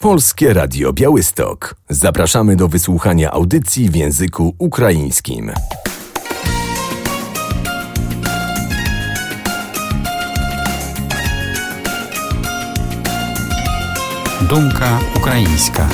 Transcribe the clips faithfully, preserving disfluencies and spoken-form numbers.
Polskie Radio Białystok. Zapraszamy do wysłuchania audycji w języku ukraińskim. Думка українська.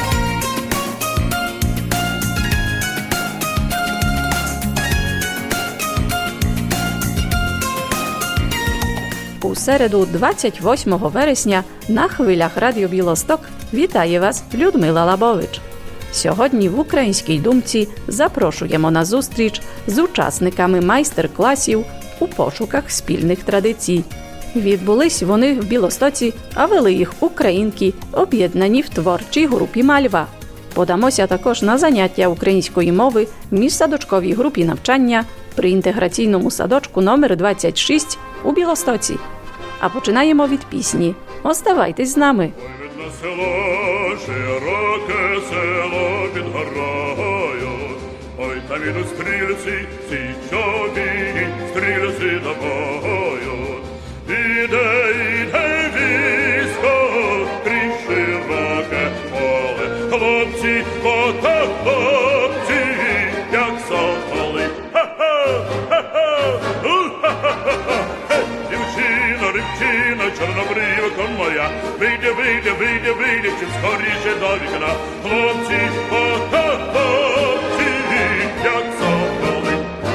У середу, двадцять восьмого вересня, на хвилях Радіо Білосток вітає вас Людмила Лабович. Сьогодні в «Українській думці» запрошуємо на зустріч з учасниками майстер-класів у пошуках спільних традицій. Відбулись вони в Білостоці, а вели їх українки, об'єднані в творчій групі «Мальва». Подамося також на заняття української мови в міжсадочковій групі навчання при інтеграційному садочку номер двадцять шість у Білостоці. А починаємо від пісні. Оставайтесь з нами. Видно село, широке село під горою. Ой, там ідуть стрільці, січові, стрільці до бою. Іде, іде військо, крізь широке поле. Хлопці, фото хлопці, як соколи. Ха-ха, ха-ха, у-ха-ха-ха. Дівчина, дівчина, чорнобривка моя, вийде, вийде, вийде, вийде, чим скоріше до вікна. Хлопці, фото хлопці, як соколи.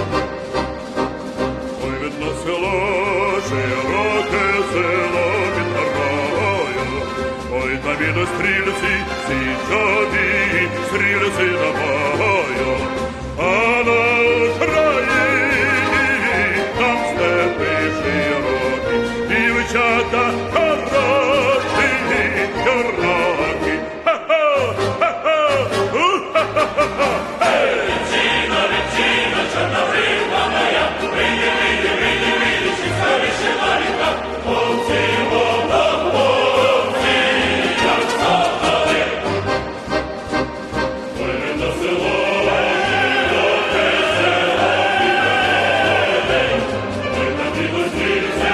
Ой, видно село, широке село під горою. Ой, там ідуть стрільці, січові, стрільці до бою. А на Україні там степи широкі, дівчата хороші, чорнокі. Ха-ха, ха-ха, у-ха-ха-ха. Дівчина, дівчина, чорнобривка моя, вийди, вийди, вийди, вийди, чим скоріше до вікна. Хлопці, воно, хлопці, як соколи. Ой, видно село, широке село піде. Ой, там ідуть стрільці,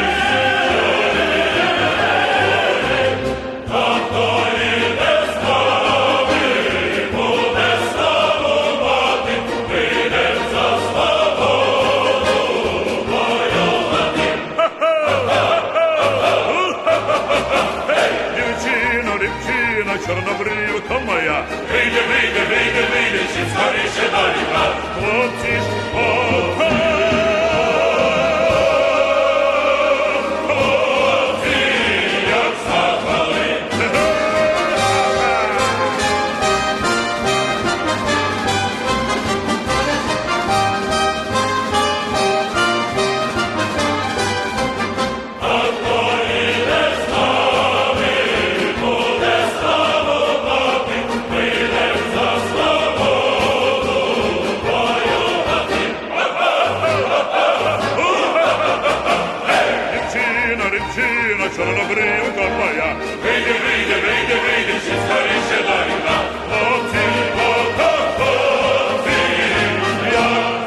а хто йде з нами, буде славувати, вийде за свободу воювати. Дівчино, дівчина, чорнобривка моя, вийде, вийде, вийде, вийде, чим скоріше до вікна. Хлопці ж, о-ха! Хлопці, як соколи. А хто йде з нами, буде славувати, вийде за свободу воювати. Дівчина, дівчина, чорнобривка моя, вийде, вийде, вийде, вийде, чим скоріше до вікна. Хлопці, фото хлопці, як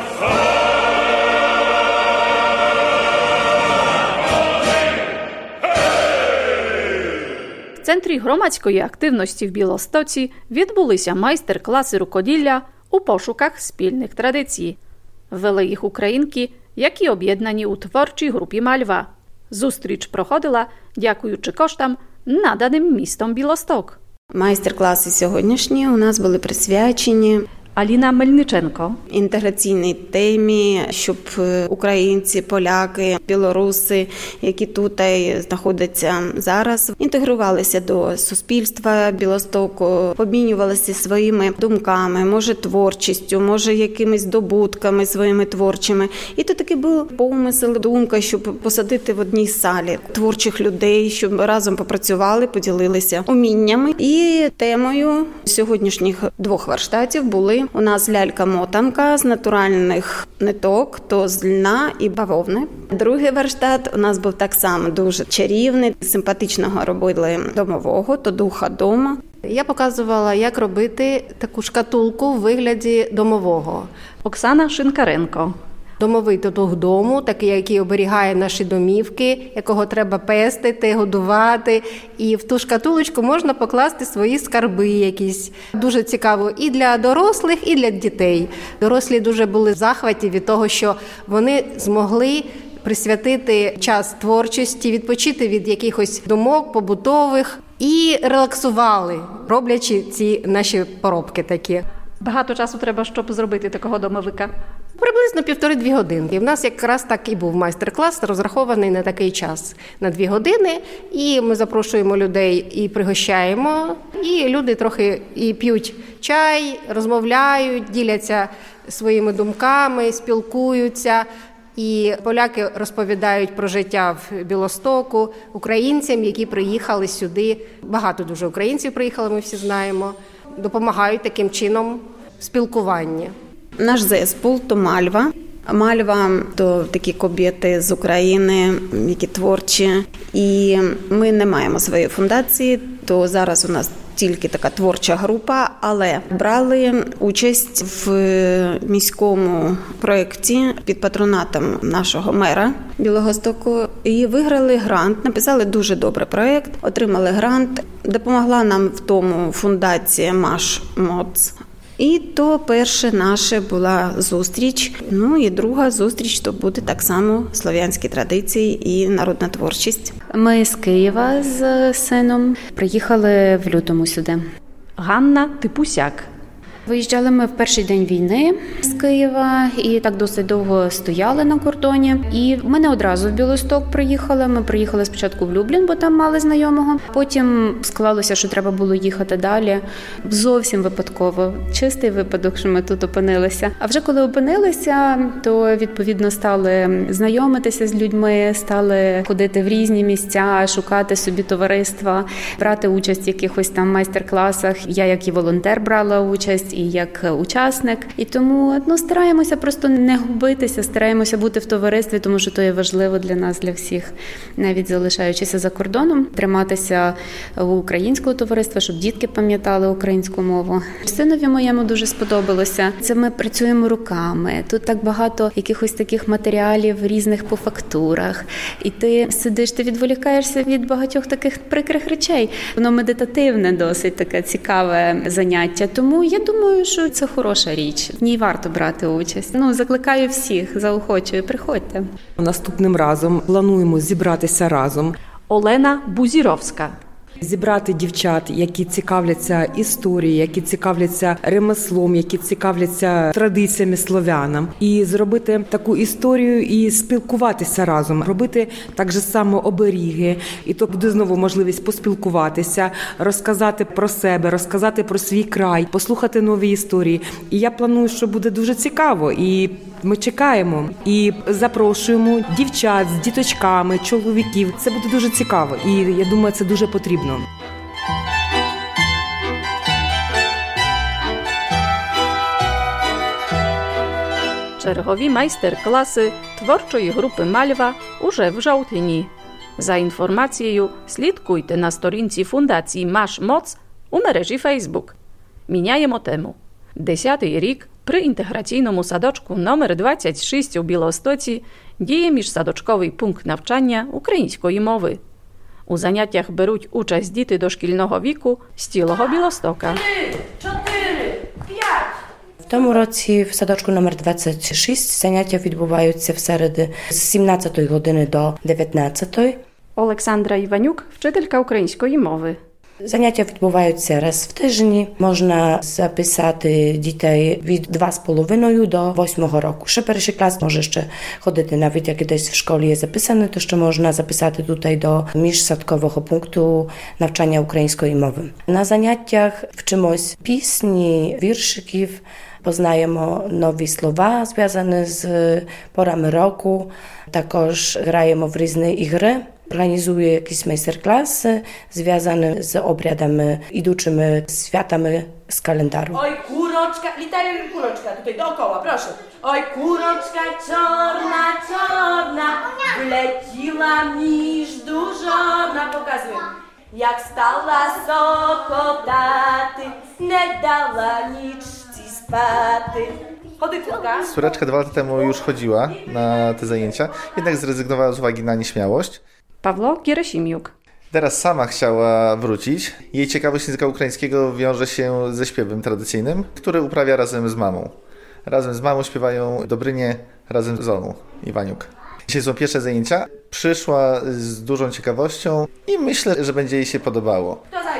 В Центрі громадської активності в Білостоці відбулися майстер-класи рукоділля у пошуках спільних традицій. Вели їх українки, які об'єднані у творчій групі «Мальва». Зустріч проходила, дякуючи коштам, наданим містом Білосток. Майстер-класи сьогоднішні у нас були присвячені Аліна Мельниченко. інтеграційній темі, щоб українці, поляки, білоруси, які тут знаходяться зараз, інтегрувалися до суспільства Білостоку, обмінювалися своїми думками, може творчістю, може якимись здобутками своїми творчими. І то такий був помисел, думка, щоб посадити в одній залі творчих людей, щоб разом попрацювали, поділилися уміннями. І темою сьогоднішніх двох варштатів були у нас лялька-мотанка з натуральних ниток, то з льна і бавовни. Другий верштат у нас був так само дуже чарівний, симпатичного робили домового, то духа дома. Я показувала, як робити таку шкатулку в вигляді домового. Оксана Шинкаренко. домовий дух дому, такий, який оберігає наші домівки, якого треба пестити, годувати. І в ту шкатулочку можна покласти свої скарби якісь. Дуже цікаво і для дорослих, і для дітей. Дорослі дуже були в захваті від того, що вони змогли присвятити час творчості, відпочити від якихось думок побутових і релаксували, роблячи ці наші поробки такі. Багато часу треба, щоб зробити такого домовика? Приблизно півтори-дві годинки. В нас якраз так і був майстер-клас, розрахований на такий час, на дві години. І ми запрошуємо людей і пригощаємо. І люди трохи і п'ють чай, розмовляють, діляться своїми думками, спілкуються. І поляки розповідають про життя в Білостоку українцям, які приїхали сюди. Багато дуже українців приїхали, ми всі знаємо. Допомагають таким чином в спілкуванні. Наш зеспул – то Мальва. Мальва – то такі кобєти з України, які творчі. І ми не маємо своєї фундації, то зараз у нас тільки така творча група, але брали участь в міському проєкті під патронатом нашого мера Білогостоку і виграли грант, написали дуже добрий проєкт, отримали грант, допомогла нам в тому фундація Маш Моц. І то перша наша була зустріч, ну і друга зустріч, то буде так само слов'янські традиції і народна творчість. Ми з Києва з сином приїхали в лютому сюди. Ганна Типусяк. Виїжджали ми в перший день війни з Києва і так досить довго стояли на кордоні. І ми не одразу в Білосток приїхали. Ми приїхали спочатку в Люблін, бо там мали знайомого. Потім склалося, що треба було їхати далі. Зовсім випадково. Чистий випадок, що ми тут опинилися. А вже коли опинилися, то відповідно стали знайомитися з людьми, стали ходити в різні місця, шукати собі товариства, брати участь в якихось там майстер-класах. Я як і волонтер брала участь, і як учасник. І тому ну, стараємося просто не губитися, стараємося бути в товаристві, тому що то є важливо для нас, для всіх, навіть залишаючися за кордоном, триматися у українського товариства, щоб дітки пам'ятали українську мову. Синові моєму дуже сподобалося. Це ми працюємо руками. Тут так багато якихось таких матеріалів різних по фактурах. І ти сидиш, ти відволікаєшся від багатьох таких прикрих речей. Воно медитативне досить таке цікаве заняття. Тому я думаю, Думаю, що це хороша річ. В ній варто брати участь. Ну, закликаю всіх, заохочую, приходьте. Наступним разом плануємо зібратися разом. Олена Бузіровська. Зібрати дівчат, які цікавляться історією, які цікавляться ремеслом, які цікавляться традиціями слов'янам. І зробити таку історію і спілкуватися разом. Робити так же само оберіги. І то буде знову можливість поспілкуватися, розказати про себе, розказати про свій край, послухати нові історії. І я планую, що буде дуже цікаво. І ми чекаємо і запрошуємо дівчат з діточками, чоловіків. Це буде дуже цікаво. І я думаю, це дуже потрібно. Чергові майстер-класи творчої групи «Мальва» уже в жовтні. За інформацією слідкуйте на сторінці фундації «Маш Моц» у мережі Facebook. Міняємо тему. Десятий рік при інтеграційному садочку номер двадцять шість у Білостоці діє міжсадочковий пункт навчання української мови. У заняттях беруть участь діти дошкільного віку з цілого Білостока. В тому році в садочку номер двадцять шість заняття відбуваються в середи з сімнадцятої години до дев'ятнадцятої. Олександра Іванюк, вчителька української мови. Заняття відбуваються раз в тижні. Можна записати дітей від два з половиною до восьмого року. Ще перший клас може ще ходити, навіть як десь в школі є записане, то ще можна записати тут до міжсадкового пункту навчання української мови. На заняттях вчимось пісні, віршиків, познаємо нові слова, зв'язані з порами року. Також граємо в різні ігри. Organizuje jakieś майстер-класи, związane z obrядами, idącymi światami z kalendarzu. Oj, kuroczka, litery kuroczka, tutaj dookoła, proszę. Oj, kuroczka czarna, czarna, wleciła miś dużona, pokazuję. Jak stała sokotaty, nie dała nic ci spaty. Chody córka. Córeczka dwa lata temu już chodziła na te zajęcia, jednak zrezygnowała z uwagi na nieśmiałość. Pawlo Gierasimiuk. Teraz sama chciała wrócić. Jej ciekawość języka ukraińskiego wiąże się ze śpiewem tradycyjnym, który uprawia razem z mamą. Razem z mamą śpiewają Dobrynie, razem z Olą Iwaniuk. Dzisiaj są pierwsze zajęcia. Przyszła z dużą ciekawością i myślę, że będzie jej się podobało.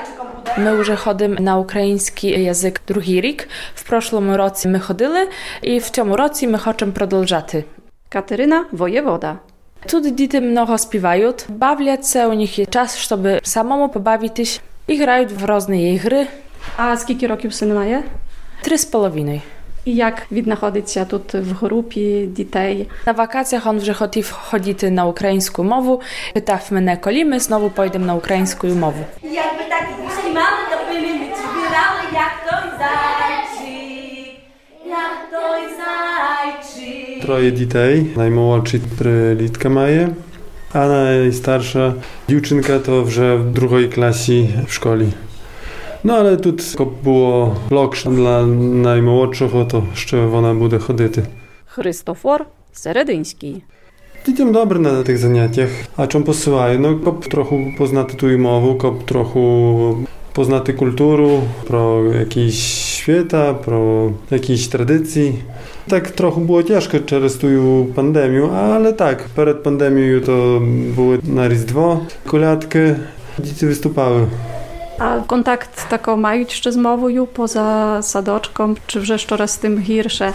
Ми вже ходимо на український язик другий рік. В прошлому році ми ходили, і в цьому році ми хочемо продовжати. Kateryna Wojewoda. Тут діти много співають, бавляться, у них є час, щоб самому побавитись, і грають в різні ігри. A скільки років син має? Три з половиною. І як він знаходиться тут в групі дітей? На вакаціях він вже хотів ходити на українську мову. Питав мене, коли ми знову підемо на українську мову. Jakby taki dzisiaj mamy, to by my ci wyrały jak ktoś zajczyk, jak ktoś zajczyk. Троє дітей. Наймолодший три літка має, а найстарша дівчинка то вже в другій класі в школі. No ale тут було блок для наймолодшого, то ще вона буде ходити. Христофор Серединський. Дітям добре на тих заняттях. А чому посилаю? Ну, щоб трохи познати ту мову, щоб трохи познати культуру, про якісь свята, про якісь традиції. Так трохи було тяжко через ту пандемію, але так, перед пандемією то були на Різдво колядки, діти виступали. A kontakt taką mają jeszcze z mową poza sadoczką, czy вже щораз з тим гірше?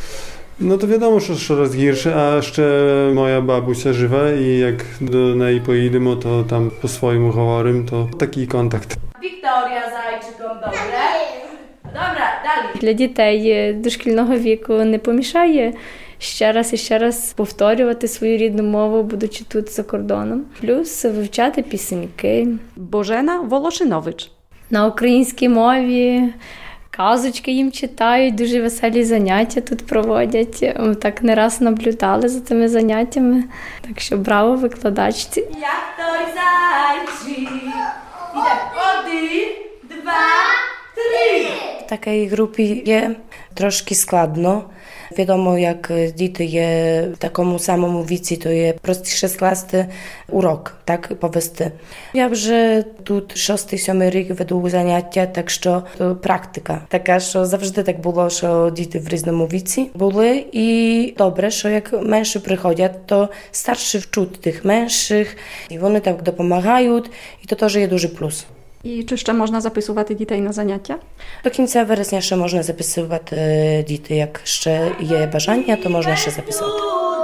No to wiadomo, że coraz gorsze, a jeszcze moja babusia żywa i jak do niej pojedziemy, to tam po swoim говорим, to taki kontakt. Wiktoria Zajczykom, dobre? Dobra, dalej. Для дітей дошкільного віку не помішає ще раз і ще раз повторювати свою рідну мову, будучи тут за кордоном. Плюс вивчати пісеньки. Божена Волошинович. На українській мові казочки їм читають, дуже веселі заняття тут проводять. Ми так не раз наблюдали за тими заняттями. Так що браво викладачці. Jak ktoś zajczyk. I tak, один, два, три. В такій групі є трошки складно. Відомо, як діти є в такому самому віці, то є простіше скласти урок, так, повести. Я вже тут шостий-сьомий рік веду заняття, так що то практика. Така, що завжди так було, що діти в різному віці були. І добре, що як менші приходять, то старші вчуть тих менших, і вони так допомагають, і то теж є дуже плюс. I czy jeszcze można zapisywać дітей на заняття? До кінця вересня ще можна записувати діти. Як ще є бажання, то можна ще записати.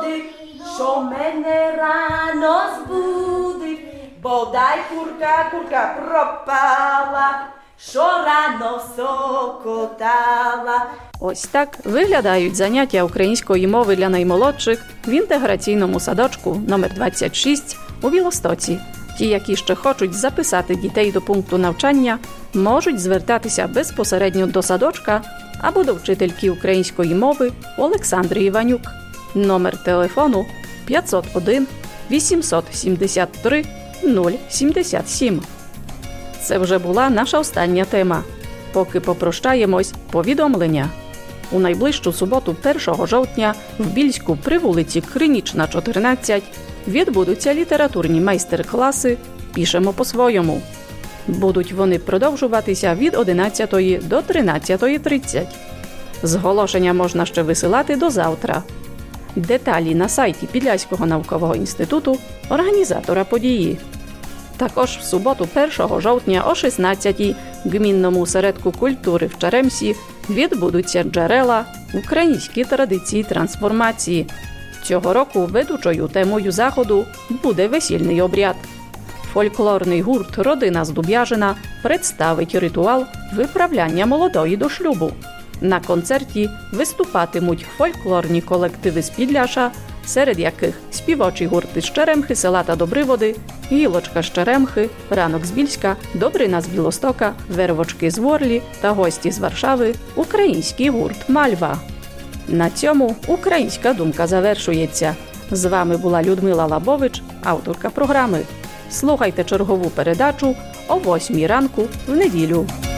Що мене рано збудив, бодай курка, курка пропала, що рано сокотала. Ось так виглядають заняття української мови для наймолодших в інтеграційному садочку номер двадцять шість у Білостоці. Ті, які ще хочуть записати дітей до пункту навчання, можуть звертатися безпосередньо до садочка або до вчительки української мови Олександри Іванюк. Номер телефону п'ятсот один вісімсот сімдесят три нуль сімдесят сім. Це вже була наша остання тема. Поки попрощаємось, повідомлення. У найближчу суботу, першого жовтня, в Більську при вулиці Кринічна, чотирнадцять, відбудуться літературні майстер-класи «Пишемо по-своєму». Будуть вони продовжуватися від одинадцятої до тринадцятої тридцять. Зголошення можна ще висилати до завтра. Деталі на сайті Підляського наукового інституту, організатора події. Також в суботу, першого жовтня о шістнадцятій в Гмінному осередку культури в Черемсі відбудуться джерела «Українські традиції трансформації». Цього року ведучою темою заходу буде весільний обряд. Фольклорний гурт «Родина з Дуб'яжина» представить ритуал виправляння молодої до шлюбу. На концерті виступатимуть фольклорні колективи з Підляша, серед яких співочі гурти з Черемхи, села та Добриводи, Гілочка з Черемхи, Ранок з Більська, Добрина з Білостока, Вервочки з Ворлі та гості з Варшави – український гурт «Мальва». На цьому «Українська думка» завершується. З вами була Людмила Лабович, авторка програми. Слухайте чергову передачу о восьмій ранку в неділю.